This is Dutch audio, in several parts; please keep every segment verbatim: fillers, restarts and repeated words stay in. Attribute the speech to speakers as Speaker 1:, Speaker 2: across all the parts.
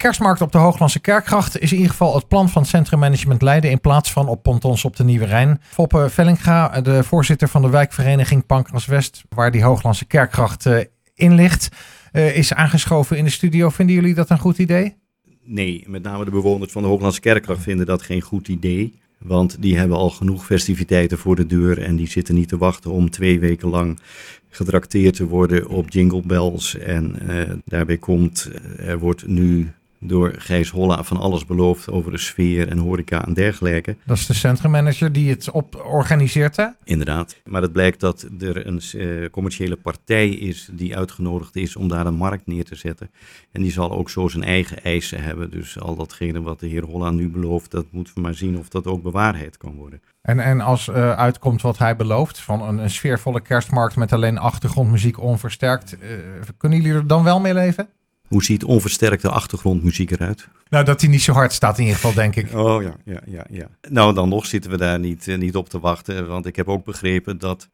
Speaker 1: kerstmarkt op de Hooglandse Kerkgracht is in ieder geval het plan van het Centrummanagement Leiden in plaats van op pontons op de Nieuwe Rijn. Foppe Vellinga, de voorzitter van de wijkvereniging Pancras West, waar die Hooglandse Kerkgracht uh, in ligt, uh, is aangeschoven in de studio. Vinden jullie dat een goed idee?
Speaker 2: Nee, met name de bewoners van de Hooglandse Kerkgracht vinden dat geen goed idee. Want die hebben al genoeg festiviteiten voor de deur en die zitten niet te wachten om twee weken lang getrakteerd te worden op Jingle Bells. En uh, daarbij komt, er wordt nu door Gijs Holla van alles beloofd over de sfeer en horeca en dergelijke.
Speaker 1: Dat is de centrummanager die het op organiseert, hè?
Speaker 2: Inderdaad. Maar het blijkt dat er een uh, commerciële partij is die uitgenodigd is om daar een markt neer te zetten. En die zal ook zo zijn eigen eisen hebben. Dus al datgene wat de heer Holla nu belooft, dat moeten we maar zien of dat ook bewaarheid kan worden.
Speaker 1: En, en als uh, uitkomt wat hij belooft, van een, een sfeervolle kerstmarkt met alleen achtergrondmuziek onversterkt, uh, kunnen jullie er dan wel mee leven?
Speaker 2: Hoe ziet onversterkte achtergrondmuziek eruit?
Speaker 1: Nou, dat hij niet zo hard staat in ieder geval, denk ik.
Speaker 2: Oh ja, ja, ja, ja. Nou, dan nog zitten we daar niet, uh, niet op te wachten. Want ik heb ook begrepen dat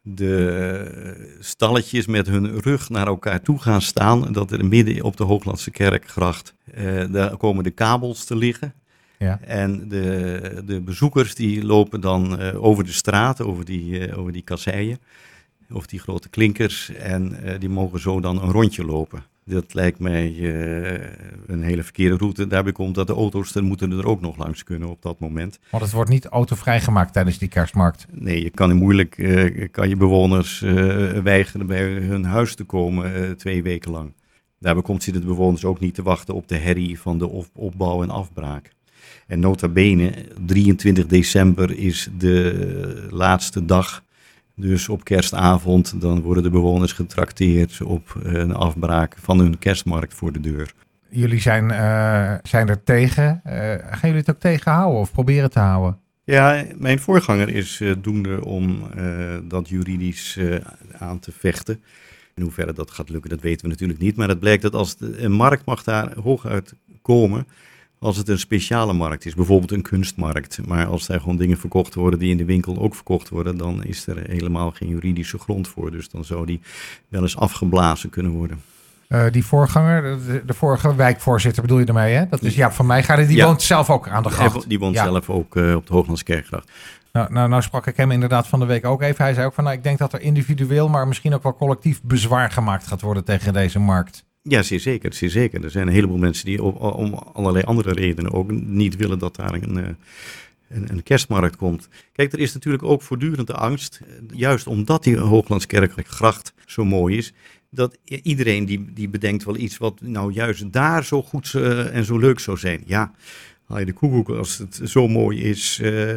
Speaker 2: de uh, stalletjes met hun rug naar elkaar toe gaan staan. Dat er midden op de Hooglandse Kerkgracht, uh, daar komen de kabels te liggen.
Speaker 1: Ja.
Speaker 2: En de, de bezoekers die lopen dan uh, over de straat, over die, uh, over die kasseien. Of die grote klinkers. En uh, die mogen zo dan een rondje lopen. Dat lijkt mij uh, een hele verkeerde route. Daarbij komt dat de auto's er moeten er ook nog langs kunnen op dat moment.
Speaker 1: Want het wordt niet autovrij gemaakt tijdens die kerstmarkt.
Speaker 2: Nee, je kan moeilijk uh, kan je bewoners uh, weigeren bij hun huis te komen uh, twee weken lang. Daarbij komt zitten de bewoners ook niet te wachten op de herrie van de op- opbouw en afbraak. En nota bene, drieëntwintig december is de laatste dag. Dus op kerstavond dan worden de bewoners getrakteerd op een afbraak van hun kerstmarkt voor de deur.
Speaker 1: Jullie zijn, uh, zijn er tegen. Uh, gaan jullie het ook tegenhouden of proberen te houden?
Speaker 2: Ja, mijn voorganger is uh, doende om uh, dat juridisch uh, aan te vechten. In hoeverre dat gaat lukken, dat weten we natuurlijk niet. Maar het blijkt dat als de, een markt mag daar hooguit komen als het een speciale markt is, bijvoorbeeld een kunstmarkt. Maar als daar gewoon dingen verkocht worden die in de winkel ook verkocht worden, dan is er helemaal geen juridische grond voor. Dus dan zou die wel eens afgeblazen kunnen worden.
Speaker 1: Uh, die voorganger, de, de vorige wijkvoorzitter bedoel je ermee, hè? Dat is Jaap van Meijgaarden, die ja. woont zelf ook aan de gracht.
Speaker 2: Die woont
Speaker 1: ja.
Speaker 2: zelf ook uh, op de Hooglandse Kerkgracht.
Speaker 1: Nou, nou, nou sprak ik hem inderdaad van de week ook even. Hij zei ook van, nou, ik denk dat er individueel, maar misschien ook wel collectief bezwaar gemaakt gaat worden tegen deze markt.
Speaker 2: Ja, zeer zeker, zeer zeker. Er zijn een heleboel mensen die om allerlei andere redenen ook niet willen dat daar een, een, een kerstmarkt komt. Kijk, er is natuurlijk ook voortdurend de angst, juist omdat die Hooglandse Kerkgracht zo mooi is, dat iedereen die, die bedenkt wel iets wat nou juist daar zo goed uh, en zo leuk zou zijn. Ja, haal je de koekoek, als het zo mooi is, uh,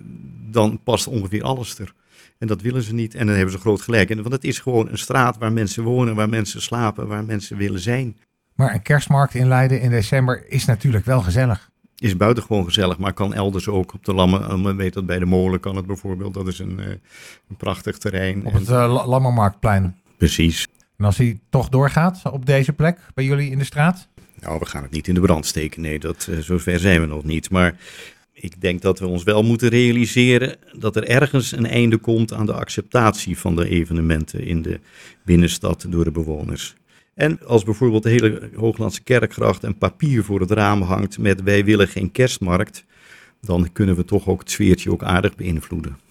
Speaker 2: dan past ongeveer alles er. En dat willen ze niet en dan hebben ze groot gelijk. En, want het is gewoon een straat waar mensen wonen, waar mensen slapen, waar mensen willen zijn.
Speaker 1: Maar een kerstmarkt in Leiden in december is natuurlijk wel gezellig.
Speaker 2: Is buitengewoon gezellig, maar kan elders ook op de Lammen. Men weet dat bij de molen kan het bijvoorbeeld. Dat is een, een prachtig terrein.
Speaker 1: Op het uh, Lammermarktplein.
Speaker 2: Precies.
Speaker 1: En als hij toch doorgaat op deze plek, bij jullie in de straat?
Speaker 2: Nou, we gaan het niet in de brand steken. Nee, dat, uh, zover zijn we nog niet. Maar ik denk dat we ons wel moeten realiseren dat er ergens een einde komt aan de acceptatie van de evenementen in de binnenstad door de bewoners. En als bijvoorbeeld de hele Hooglandse Kerkgracht een papier voor het raam hangt met wij willen geen kerstmarkt, dan kunnen we toch ook het sfeertje ook aardig beïnvloeden.